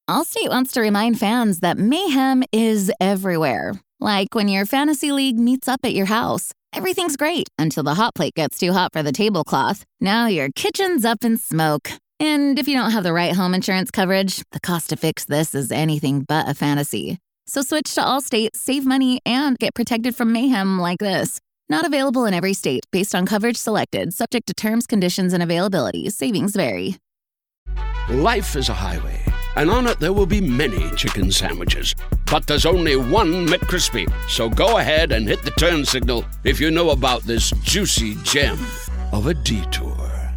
Allstate wants to remind fans that mayhem is everywhere. Like when your fantasy league meets up at your house. Everything's great until the hot plate gets too hot for the tablecloth. Now your kitchen's up in smoke. And if you don't have the right home insurance coverage, the cost to fix this is anything but a fantasy. So switch to Allstate, save money, and get protected from mayhem like this. Not available in every state, based on coverage selected, subject to terms, conditions, and availability. Savings vary. Life is a highway, and on it there will be many chicken sandwiches. But there's only one McCrispy. So go ahead and hit the turn signal if you know about this juicy gem of a detour.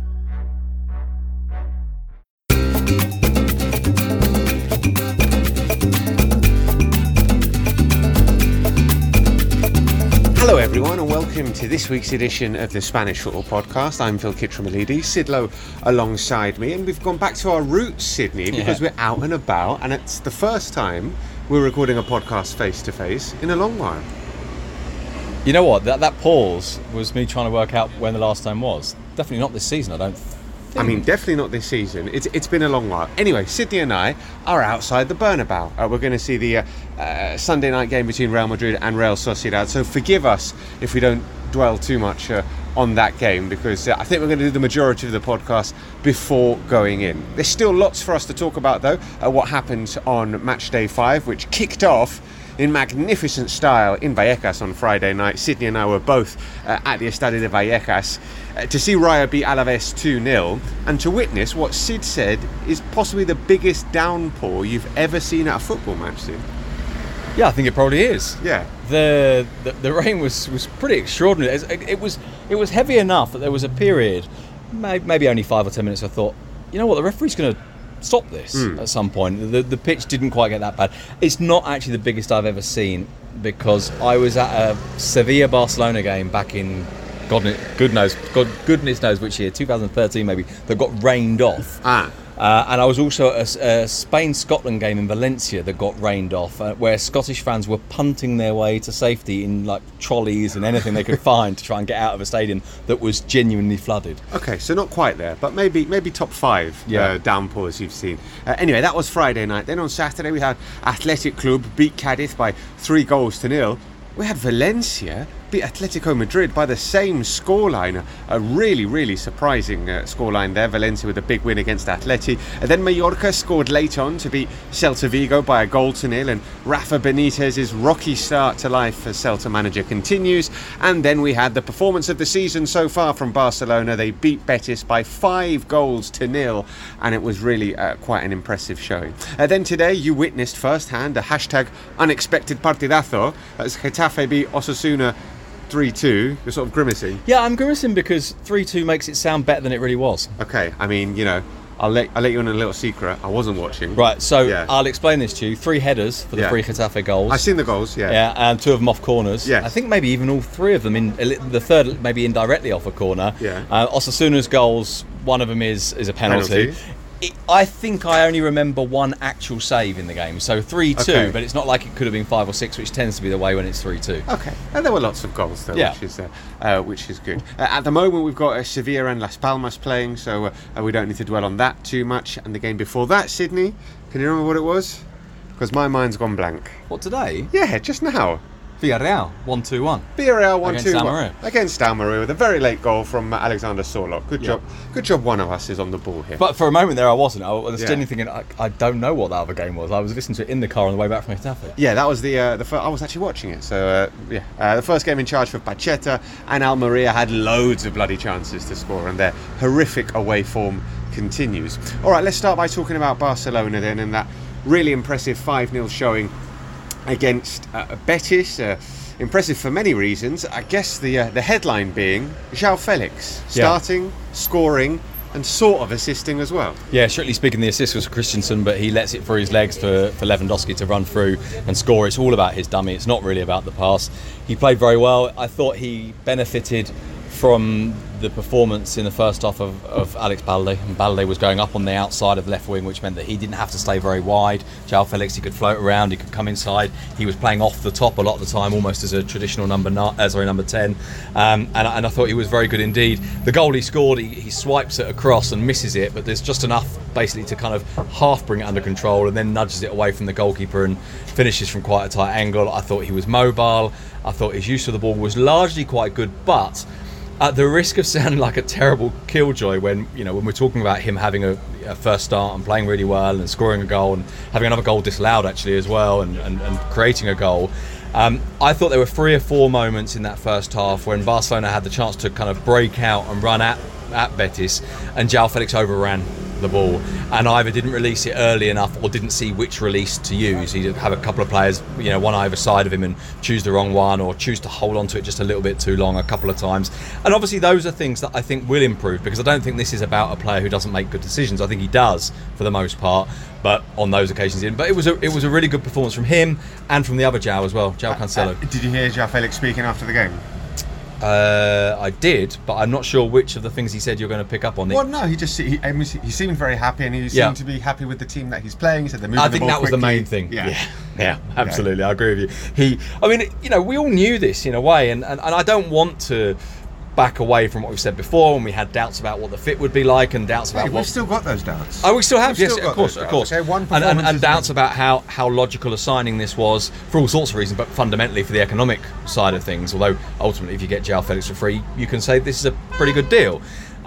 Hello everyone and welcome to this week's edition of the Spanish Football Podcast. I'm Phil Kittramilidis, Sid Lowe alongside me, and we've gone back to our roots, Sydney, because we're out and about, and it's the first time we're recording a podcast face to face in a long while. You know what, that pause was me trying to work out when the last time was. Definitely not this season, I don't think. I mean, definitely not this season. It's been a long while. Anyway, Sydney and I are outside the Bernabeu. We're going to see the Sunday night game between Real Madrid and Real Sociedad. So forgive us if we don't dwell too much on that game, because I think we're going to do the majority of the podcast before going in. There's still lots for us to talk about, though. What happened on match day 5, which kicked off in magnificent style in Vallecas on Friday night. Sydney and I were both at the Estadio de Vallecas to see Rayo beat Alaves 2-0 and to witness what Sid said is possibly the biggest downpour you've ever seen at a football match, Sid. Yeah, I think it probably is. Yeah. The rain was pretty extraordinary. It was heavy enough that there was a period, maybe only 5 or 10 minutes, I thought, you know what, the referee's going to stop this at some point. The pitch didn't quite get that bad. It's not actually the biggest I've ever seen, because I was at a Sevilla-Barcelona game back in goodness knows which year, 2013 maybe, that got rained off. And I was also at a Spain-Scotland game in Valencia that got rained off, where Scottish fans were punting their way to safety in like trolleys and anything they could find to try and get out of a stadium that was genuinely flooded. Okay, so not quite there, but maybe top 5 downpours you've seen. Anyway, that was Friday night. Then on Saturday we had Athletic Club beat Cadiz by 3-0. We had Valencia beat Atletico Madrid by the same scoreline. A really, really surprising scoreline there. Valencia with a big win against Atleti. And then Mallorca scored late on to beat Celta Vigo by 1-0. And Rafa Benitez's rocky start to life as Celta manager continues. And then we had the performance of the season so far from Barcelona. They beat Betis by 5-0. And it was really quite an impressive showing. Then today you witnessed firsthand a hashtag unexpected partidazo as Getafe beat Osasuna 3-2. You're sort of grimacing. Yeah, I'm grimacing because 3-2 makes it sound better than it really was. Okay, I mean, you know, I'll let you in a little secret. I wasn't watching. Right, so I'll explain this to you. 3 headers for the 3 Getafe goals. I've seen the goals, Yeah, and 2 of them off corners. Yes. I think maybe even all 3 of them, the third maybe indirectly off a corner. Yeah. Osasuna's goals, one of them is a penalty. I think I only remember 1 actual save in the game, so 3-2, but it's not like it could have been 5 or 6, which tends to be the way when it's 3-2. Okay, and there were lots of goals though, which is good. At the moment we've got Sevilla and Las Palmas playing, so we don't need to dwell on that too much. And the game before that, Sydney, can you remember what it was? Because my mind's gone blank. What, today? Yeah, just now. Villarreal 1-2-1. Villarreal 1-2-1 against Almeria with a very late goal from Alexander Sorloth. Good job. One of us is on the ball here. But for a moment there, I wasn't. I was genuinely thinking, I don't know what that other game was. I was listening to it in the car on the way back from Getafe. Yeah, that was the first, I was actually watching it. So the first game in charge for Pacheta, and Almeria had loads of bloody chances to score, and their horrific away form continues. All right, let's start by talking about Barcelona then, and that really impressive 5-0 showing against Betis. Impressive for many reasons. I guess the headline being João Felix starting, scoring, and sort of assisting as well. Yeah, strictly speaking, the assist was for Christensen, but he lets it through his legs for Lewandowski to run through and score. It's all about his dummy. It's not really about the pass. He played very well. I thought he benefited from the performance in the first half of Alex Balde, and Balde was going up on the outside of the left wing, which meant that he didn't have to stay very wide. João Felix, he could float around, he could come inside. He was playing off the top a lot of the time, almost as a traditional number 10. And I thought he was very good indeed. The goal he scored, he swipes it across and misses it, but there's just enough basically to kind of half bring it under control and then nudges it away from the goalkeeper and finishes from quite a tight angle. I thought he was mobile. I thought his use of the ball was largely quite good, but at the risk of sounding like a terrible killjoy when we're talking about him having a first start and playing really well and scoring a goal and having another goal disallowed actually as well and creating a goal, I thought there were 3 or 4 moments in that first half when Barcelona had the chance to kind of break out and run at Betis, and João Felix overran the ball and either didn't release it early enough or didn't see which release to use. He'd have a couple of players, one either side of him and choose the wrong one, or choose to hold on to it just a little bit too long a couple of times. And obviously those are things that I think will improve, because I don't think this is about a player who doesn't make good decisions. I think he does for the most part, but on those occasions he didn't. But it was a really good performance from him and from the other João as well, João Cancelo. Did you hear João Felix speaking after the game? I did, but I'm not sure which of the things he said you're going to pick up on. Well, no, he seemed very happy, and he seemed to be happy with the team that he's playing. He said they're moving I think the ball that was quickly. the main thing. Yeah, absolutely. Yeah. I agree with you. We all knew this in a way, and I don't want to back away from what we've said before, when we had doubts about what the fit would be like and doubts about we've still got those doubts. Oh, we still have, yes, still of course. Okay, and doubts about how logical a signing this was for all sorts of reasons, but fundamentally for the economic side of things. Although ultimately, if you get João Felix for free, you can say this is a pretty good deal.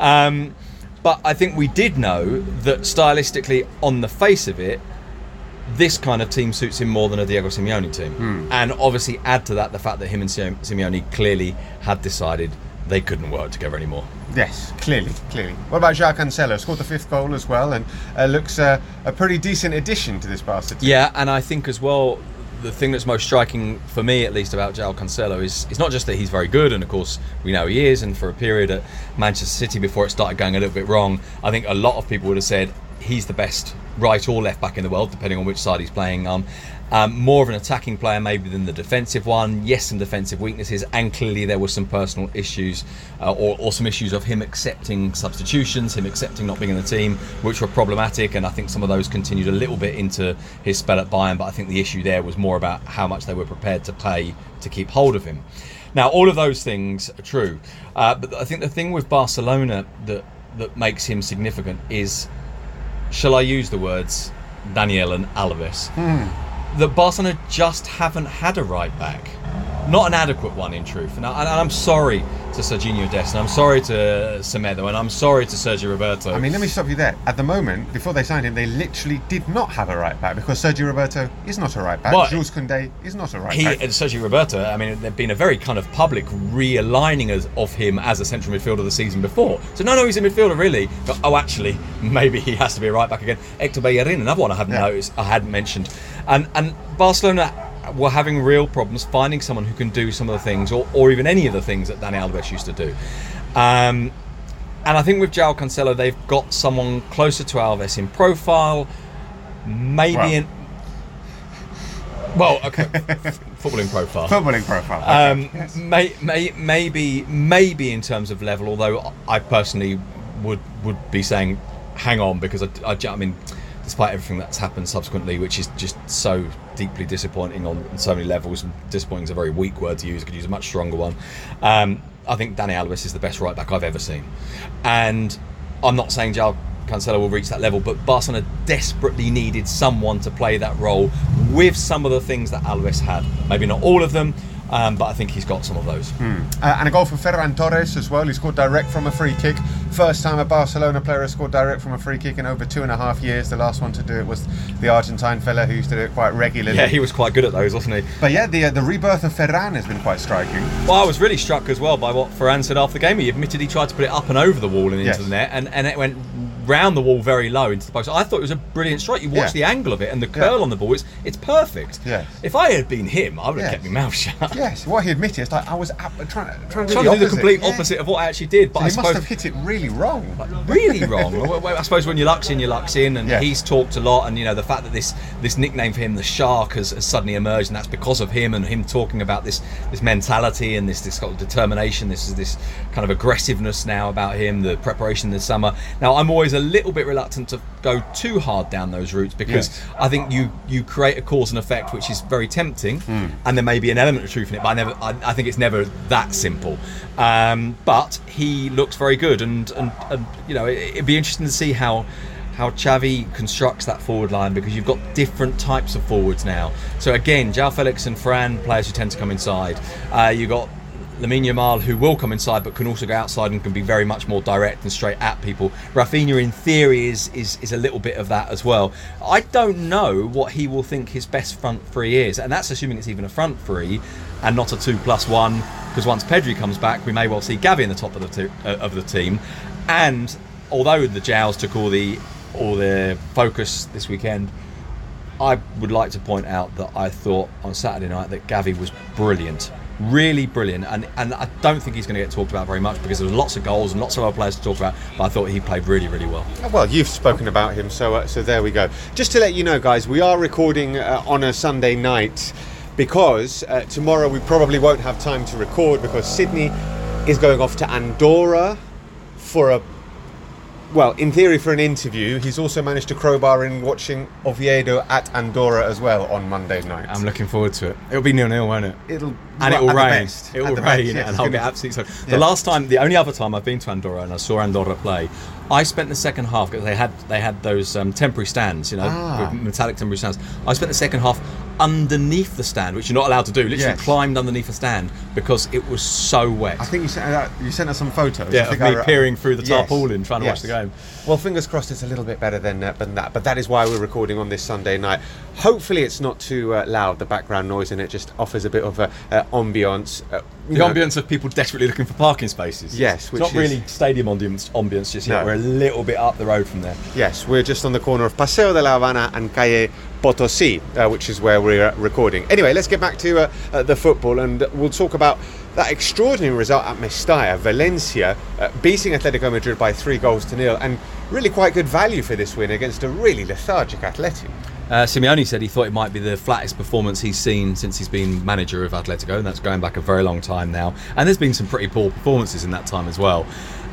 But I think we did know that stylistically, on the face of it, this kind of team suits him more than a Diego Simeone team. And obviously add to that the fact that him and Simeone clearly had decided they couldn't work together anymore. Yes, clearly. What about João Cancelo? Scored the 5th goal as well, and looks a pretty decent addition to this Barca team. Yeah, and I think as well, the thing that's most striking for me, at least, about João Cancelo is it's not just that he's very good, and of course we know he is, and for a period at Manchester City before it started going a little bit wrong, I think a lot of people would have said he's the best right or left back in the world, depending on which side he's playing on. More of an attacking player maybe than the defensive one. Yes, some defensive weaknesses, and clearly there were some personal issues or some issues of him accepting substitutions, him accepting not being in the team, which were problematic, and I think some of those continued a little bit into his spell at Bayern, but I think the issue there was more about how much they were prepared to pay to keep hold of him. Now, all of those things are true, but I think the thing with Barcelona that makes him significant is, shall I use the words Daniel and Alves? That Barcelona just haven't had a right back. Not an adequate one, in truth. And I'm sorry to Serginho Dest, and I'm sorry to Semedo, and I'm sorry to Sergio Roberto. I mean, let me stop you there. At the moment, before they signed him, they literally did not have a right back, because Sergio Roberto is not a right back. Well, Jules Koundé is not a right back. Sergio Roberto, I mean, there'd been a very kind of public realigning of him as a central midfielder the season before. So no, he's a midfielder really. But, actually, maybe he has to be a right back again. Hector Bellerin, another one I hadn't mentioned. And Barcelona were having real problems finding someone who can do some of the things, or even any of the things that Dani Alves used to do. And I think with João Cancelo, they've got someone closer to Alves in profile, maybe footballing profile. Footballing profile. Okay. Maybe in terms of level, although I personally would be saying, hang on, because I mean, despite everything that's happened subsequently, which is just so deeply disappointing on so many levels, and disappointing is a very weak word to use, I could use a much stronger one. I think Dani Alves is the best right back I've ever seen. And I'm not saying João Cancelo will reach that level, but Barcelona desperately needed someone to play that role with some of the things that Alves had. Maybe not all of them, but I think he's got some of those. And a goal from Ferran Torres as well. He scored direct from a free kick. First time a Barcelona player has scored direct from a free kick in over 2.5 years. The last one to do it was the Argentine fella who used to do it quite regularly. Yeah, he was quite good at those, wasn't he? But yeah, the rebirth of Ferran has been quite striking. Well, I was really struck as well by what Ferran said after the game. He admitted he tried to put it up and over the wall and into the net, and it went round the wall very low into the post. I thought it was a brilliant strike. You watch the angle of it and the curl on the ball. It's perfect. Yes. If I had been him, I would have kept my mouth shut. Yes, what he admitted is like I was trying to do the complete opposite of what I actually did. But so he must have hit it really wrong. Really wrong. I suppose when your luck's in, and he's talked a lot, and the fact that this nickname for him, the Shark, has suddenly emerged, and that's because of him and him talking about this mentality and this kind of determination, this kind of aggressiveness now about him, the preparation this summer. Now, I'm always a little bit reluctant to go too hard down those routes because I think you create a cause and effect which is very tempting, and there may be an element of truth in it, but I think it's never that simple. But he looks very good, and it'd be interesting to see how Xavi constructs that forward line, because you've got different types of forwards now. So again, João Felix and Ferran, players who tend to come inside. You've got Lamine Yamal, who will come inside but can also go outside and can be very much more direct and straight at people. Rafinha, in theory, is a little bit of that as well. I don't know what he will think his best front three is, and that's assuming it's even a front three and not a 2+1, because once Pedri comes back, we may well see Gavi in the top of the team. And although the Jows took all the focus this weekend, I would like to point out that I thought on Saturday night that Gavi was brilliant. Really brilliant, and I don't think he's going to get talked about very much because there was lots of goals and lots of other players to talk about, but I thought he played really, really well. Well, you've spoken about him, so there we go. Just to let you know, guys, we are recording on a Sunday night because tomorrow we probably won't have time to record because Sydney is going off to Andorra for in theory for an interview. He's also managed to crowbar in watching Oviedo at Andorra as well on Monday night. I'm looking forward to it. It'll be 0-0, won't it? It will rain. It will rain, and I'll get absolutely soaked. The only other time I've been to Andorra and I saw Andorra play, I spent the second half, because they had those temporary stands, with metallic temporary stands. I spent the second half underneath the stand, which you're not allowed to do. Literally climbed underneath the stand because it was so wet. I think you sent us some photos. Yeah, of me peering through the tarpaulin trying to watch the game. Well, fingers crossed it's a little bit better than that, but that is why we're recording on this Sunday night. Hopefully it's not too loud, the background noise, and it just offers a bit of ambience. The ambience of people desperately looking for parking spaces. Yes, which it's not really stadium ambience just yet. No. We're a little bit up the road from there. Yes, we're just on the corner of Paseo de la Habana and Calle Potosí, which is where we're recording. Anyway, let's get back to the football, and we'll talk about that extraordinary result at Mestalla, Valencia beating Atletico Madrid by 3-0, and really quite good value for this win against a really lethargic Atleti. Simeone said he thought it might be the flattest performance he's seen since he's been manager of Atletico, and that's going back a very long time now. And there's been some pretty poor performances in that time as well.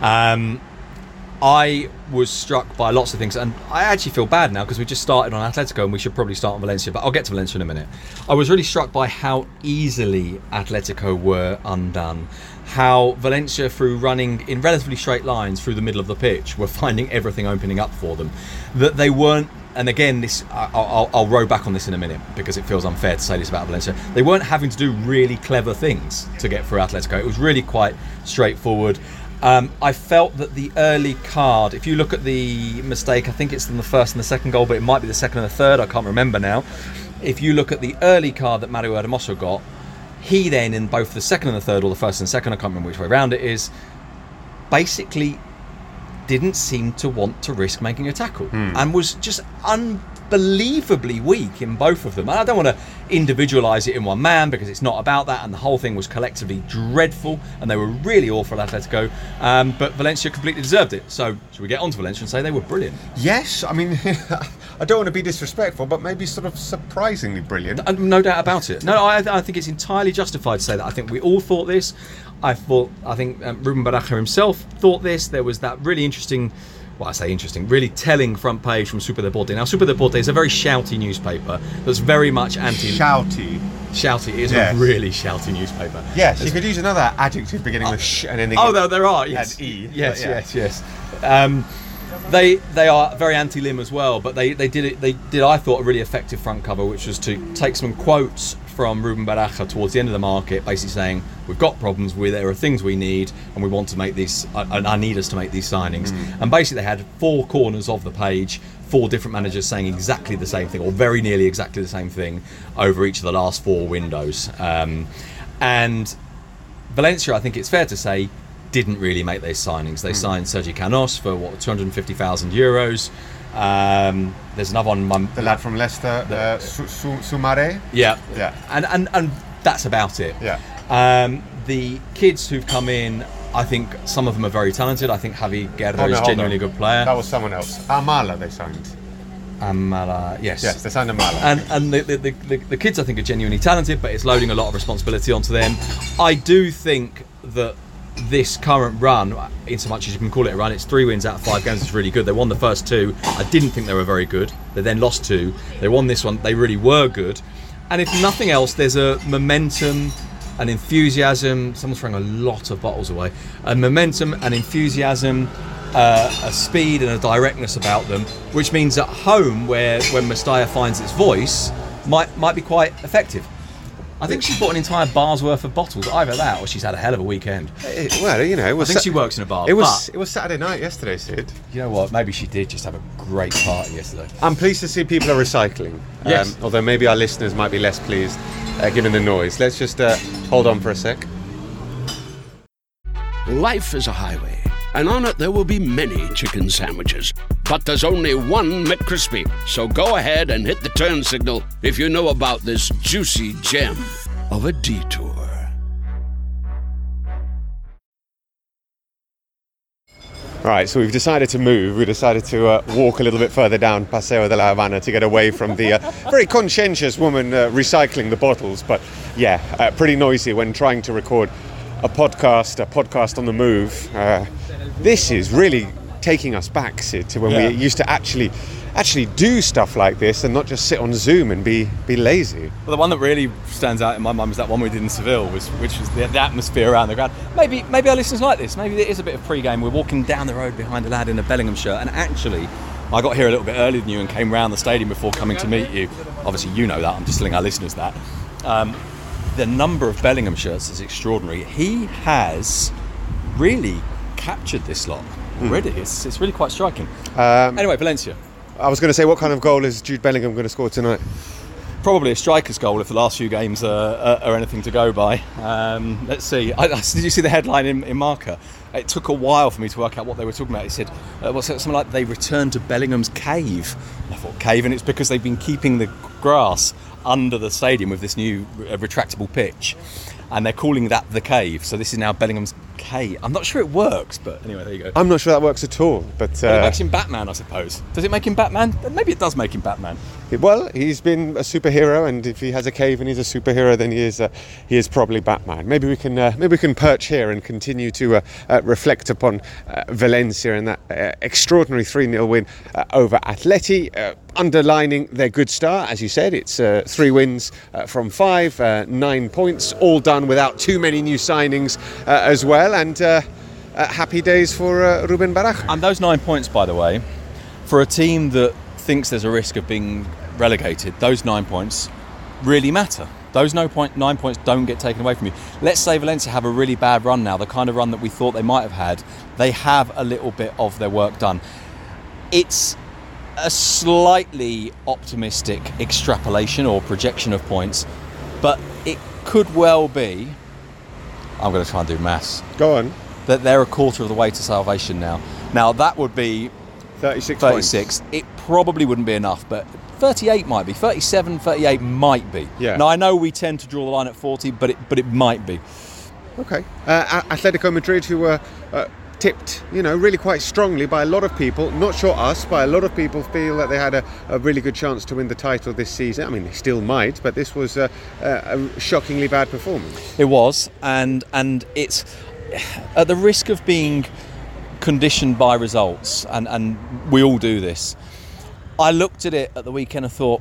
I was struck by lots of things, and I actually feel bad now because we just started on Atletico and we should probably start on Valencia, but I'll get to Valencia in a minute. I was really struck by how easily Atletico were undone. How Valencia, through running in relatively straight lines through the middle of the pitch, were finding everything opening up for them. That they weren't, and again, I'll row back on this in a minute because it feels unfair to say this about Valencia. They weren't having to do really clever things to get through Atletico. It was really quite straightforward. I felt that the early card, if you look at the mistake, I think it's in the first and the second goal, but it might be the second and the third, I can't remember now. If you look at the early card that Mario Hermoso got, he then, in both the second and the third, or the first and the second, I can't remember which way around it is, basically didn't seem to want to risk making a tackle and was just unbelievably weak in both of them. And I don't want to individualise it in one man because it's not about that, and the whole thing was collectively dreadful and they were really awful at Atletico, but Valencia completely deserved it. So should we get on to Valencia and say they were brilliant? Yes, I mean I don't want to be disrespectful, but maybe sort of surprisingly brilliant. No doubt about it. No, I think it's entirely justified to say that. I think we all thought this. I think Ruben Baraja himself thought this. There was that really interesting, well, I say interesting, really telling front page from Super Deporte. Now, Super Deporte is a very shouty newspaper that's very much anti... Shouty. Shouty. It is a really shouty newspaper. Yes, you could use another adjective beginning with sh and ending there are, yes. And E. Yes. They are very anti-Lim as well, but they did I thought a really effective front cover, which was to take some quotes from Ruben Baraja towards the end of the market, basically saying we've got problems, there are things we need, and we want to make these. I need us to make these signings. And basically, they had 4 corners of the page, 4 different managers saying exactly the same thing, or very nearly exactly the same thing, over each of the last 4 windows. And Valencia, I think it's fair to say, didn't really make those signings. They signed Sergi Canos for what, 250,000 euros. There's another one. The lad from Leicester, Sumare. Yeah. And that's about it. Yeah. The kids who've come in, I think some of them are very talented. I think Javi Guerra is genuinely a good player. That was someone else. Amala they signed. Amala, yes. Yes, they signed Amala. And the kids I think are genuinely talented, but it's loading a lot of responsibility onto them. I do think that this current run, in so much as you can call it a run, it's 3 wins out of 5 games, it's really good. They won the first 2. I didn't think they were very good. They then lost 2. They won this one. They really were good. And if nothing else, there's a momentum, an enthusiasm. Someone's throwing a lot of bottles away. A momentum, an enthusiasm, a speed and a directness about them, which means at home, when Mestalla finds its voice, might be quite effective. I think she's bought an entire bar's worth of bottles. Either that, or she's had a hell of a weekend. Well, you know, it was. I think she works in a bar. It was Saturday night yesterday, Sid. You know what? Maybe she did just have a great party yesterday. I'm pleased to see people are recycling. Yes. Although maybe our listeners might be less pleased given the noise. Let's just hold on for a sec. Life is a highway, and on it there will be many chicken sandwiches. But there's only one McCrispy. So go ahead and hit the turn signal if you know about this juicy gem of a detour. All right, so we've decided to move. We decided to walk a little bit further down Paseo de la Habana to get away from the very conscientious woman recycling the bottles. But yeah, pretty noisy when trying to record a podcast on the move. This is really taking us back, Sid, to when we used to actually do stuff like this and not just sit on Zoom and be lazy. Well, the one that really stands out in my mind was that one we did in Seville, which was the atmosphere around the ground. Maybe our listeners like this. Maybe there is a bit of pre-game. We're walking down the road behind a lad in a Bellingham shirt, and actually, I got here a little bit earlier than you and came round the stadium before coming to meet you. Obviously, you know that. I'm just telling our listeners that. The number of Bellingham shirts is extraordinary. He has really captured this lot already. It's really quite striking. Anyway, Valencia. I was going to say, what kind of goal is Jude Bellingham going to score tonight? Probably a striker's goal if the last few games are anything to go by. Let's see. Did you see the headline in Marca? It took a while for me to work out what they were talking about. He said, something like they returned to Bellingham's cave. And I thought, cave? And it's because they've been keeping the grass under the stadium with this new retractable pitch. And they're calling that the cave. So this is now Bellingham's cave. I'm not sure it works, but anyway, there you go. I'm not sure that works at all. But it makes him Batman, I suppose. Does it make him Batman? Maybe it does make him Batman. Well, he's been a superhero, and if he has a cave and he's a superhero, then he is probably Batman. Maybe we can perch here and continue to reflect upon Valencia and that extraordinary 3-0 win over Atleti, underlining their good start. As you said, it's 3 wins from 5, 9 points, all done without too many new signings as well, and happy days for Ruben Baraja. And those 9 points, by the way, for a team that thinks there's a risk of being relegated, those 9 points really matter. Those 9 points don't get taken away from you. Let's say Valencia have a really bad run now, the kind of run that we thought they might have had. They have a little bit of their work done. It's a slightly optimistic extrapolation or projection of points, but it could well be, I'm going to try and do maths. Go on. That they're a quarter of the way to salvation now. Now that would be 36 points. It probably wouldn't be enough, but 38 might be. 37, 38 might be. Yeah. Now I know we tend to draw the line at 40, but it might be. Okay. Atletico Madrid, who were tipped, really quite strongly by a lot of people, not sure us, but a lot of people feel that they had a really good chance to win the title this season. I mean, they still might, but this was a shockingly bad performance. It was, and it's at the risk of being conditioned by results, and we all do this. I looked at it at the weekend and thought,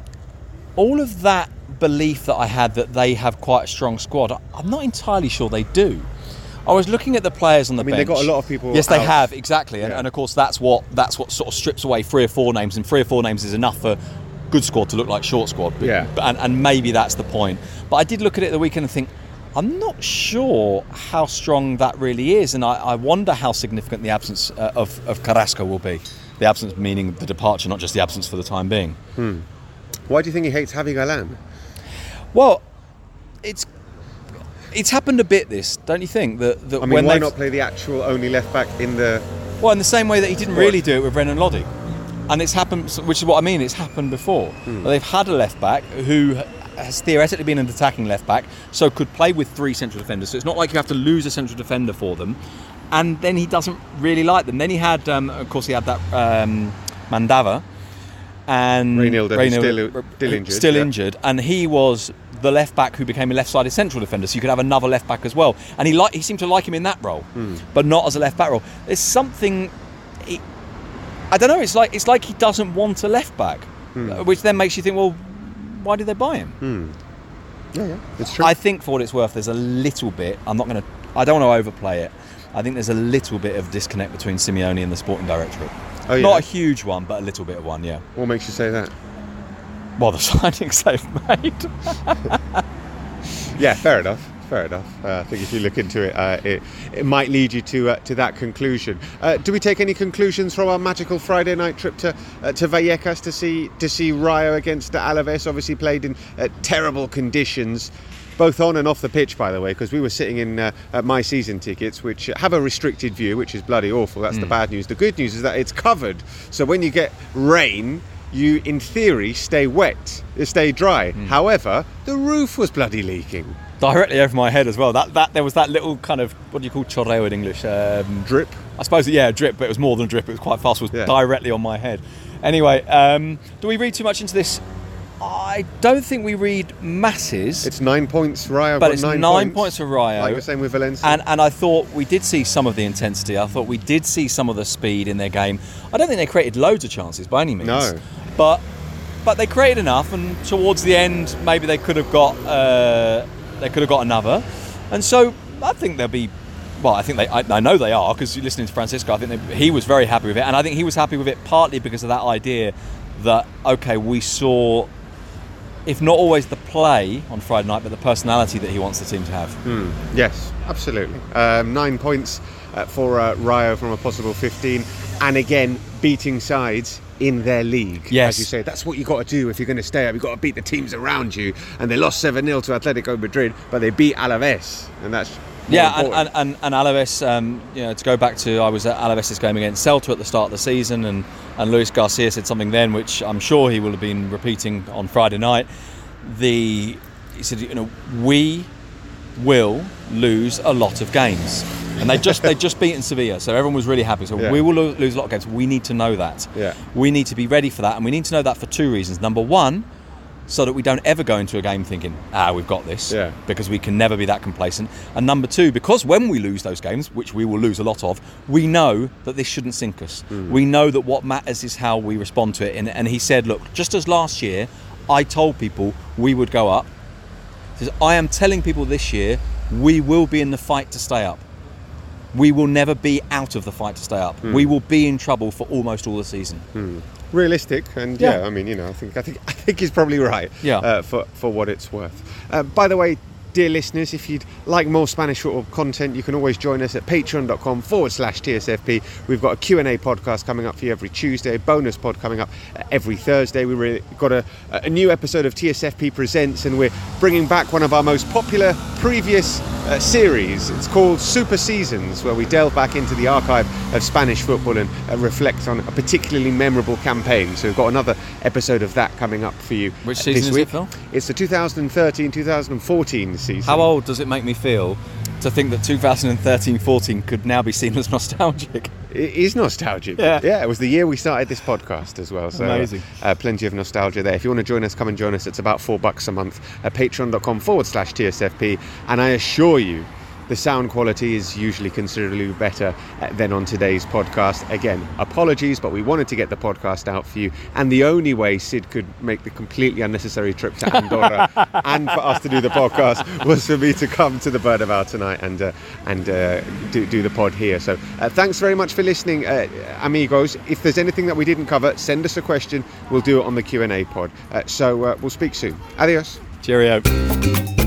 all of that belief that I had that they have quite a strong squad, I'm not entirely sure they do. I was looking at the players on the bench. They've got a lot of people. Yes, they have, exactly. Yeah. And of course, that's what sort of strips away 3 or 4 names, and 3 or 4 names is enough for good squad to look like short squad. And maybe that's the point. But I did look at it the weekend and think, I'm not sure how strong that really is, and I wonder how significant the absence of Carrasco will be. The absence meaning the departure, not just the absence for the time being. Why do you think he hates Javi Galán? Well, it's It's happened a bit, this, don't you think? That I mean, when why not play the actual only left back in the... Well, in the same way that he didn't really do it with Renan Lodi. And it's happened, which is what I mean, it's happened before. They've had a left back who has theoretically been an attacking left back, so could play with 3 central defenders. So it's not like you have to lose a central defender for them. And then he doesn't really like them. Then he had, of course, he had that Mandava. And Reynilde, still injured. And he was the left back who became a left-sided central defender, so you could have another left back as well. And he seemed to like him in that role, but not as a left back role. There's something, I don't know. It's like he doesn't want a left back, which then makes you think, well, why did they buy him? Yeah, it's true. I think for what it's worth, there's a little bit. I don't want to overplay it. I think there's a little bit of disconnect between Simeone and the sporting directorate. Oh, yeah. Not a huge one, but a little bit of one, yeah. What makes you say that? Well, the signings they've made. Yeah, fair enough. I think if you look into it, it might lead you to that conclusion. Do we take any conclusions from our magical Friday night trip to Vallecas to see Rayo against Alaves? Obviously played in terrible conditions, both on and off the pitch, by the way, because we were sitting in my season tickets, which have a restricted view, which is bloody awful. That's the bad news. The good news is that it's covered, so when you get rain, you, in theory, stay dry. However, the roof was bloody leaking. Directly over my head as well. That there was that little kind of, what do you call chorreo in English? Drip? I suppose, yeah, drip, but it was more than a drip. It was quite fast. It was directly on my head. Anyway, do we read too much into this? I don't think we read masses. It's 9 points, Rayo. But it's 9 points for Rayo. Like the same with Valencia. And I thought we did see some of the intensity. I thought we did see some of the speed in their game. I don't think they created loads of chances by any means. No. But they created enough, and towards the end, maybe they could have got another. And so I think they'll be. Well, I know they are, because listening to Francisco, I think he was very happy with it, and I think he was happy with it partly because of that idea that we saw, if not always the play on Friday night, but the personality that he wants the team to have. Yes, absolutely. 9 points for Rayo from a possible 15, and again beating sides in their league. Yes. As you say, that's what you got to do if you're going to stay up. You've got to beat the teams around you, and they lost 7-0 to Atletico Madrid, but they beat Alaves, and that's and Alaves, to go back to, I was at Alaves' game against Celta at the start of the season, and Luis Garcia said something then which I'm sure he will have been repeating on Friday night. He said, we will lose a lot of games, and they'd just beaten Sevilla, so everyone was really happy. So we will lose a lot of games. We need to know that. Yeah. We need to be ready for that, and we need to know that for 2 reasons. Number one, so that we don't ever go into a game thinking, we've got this, because we can never be that complacent. And number two, because when we lose those games, which we will lose a lot of, we know that this shouldn't sink us. We know that what matters is how we respond to it. And he said, look, just as last year, I told people we would go up, he says, I am telling people this year, we will be in the fight to stay up. We will never be out of the fight to stay up. We will be in trouble for almost all the season. Realistic, and I mean, I think he's probably right. For what it's worth. By the way, dear listeners, if you'd like more Spanish football content, you can always join us at patreon.com/TSFP. We've got a Q&A podcast coming up for you every Tuesday, a bonus pod coming up every Thursday. We've got a new episode of TSFP Presents, and we're bringing back one of our most popular previous series. It's called Super Seasons, where we delve back into the archive of Spanish football and reflect on a particularly memorable campaign. So we've got another episode of that coming up for you. Which season is it, Phil? It's the 2013-2014 season. How old does it make me feel to think that 2013-14 could now be seen as nostalgic? It is nostalgic. Yeah, it was the year we started this podcast as well. So amazing. Plenty of nostalgia there. If you want to join us, come and join us. It's about $4 a month at patreon.com/TSFP. And I assure you, the sound quality is usually considerably better than on today's podcast. Again, apologies, but we wanted to get the podcast out for you. And the only way Sid could make the completely unnecessary trip to Andorra and for us to do the podcast was for me to come to the Bernabéu tonight and do the pod here. So thanks very much for listening, amigos. If there's anything that we didn't cover, send us a question. We'll do it on the Q&A pod. So we'll speak soon. Adios. Cheerio.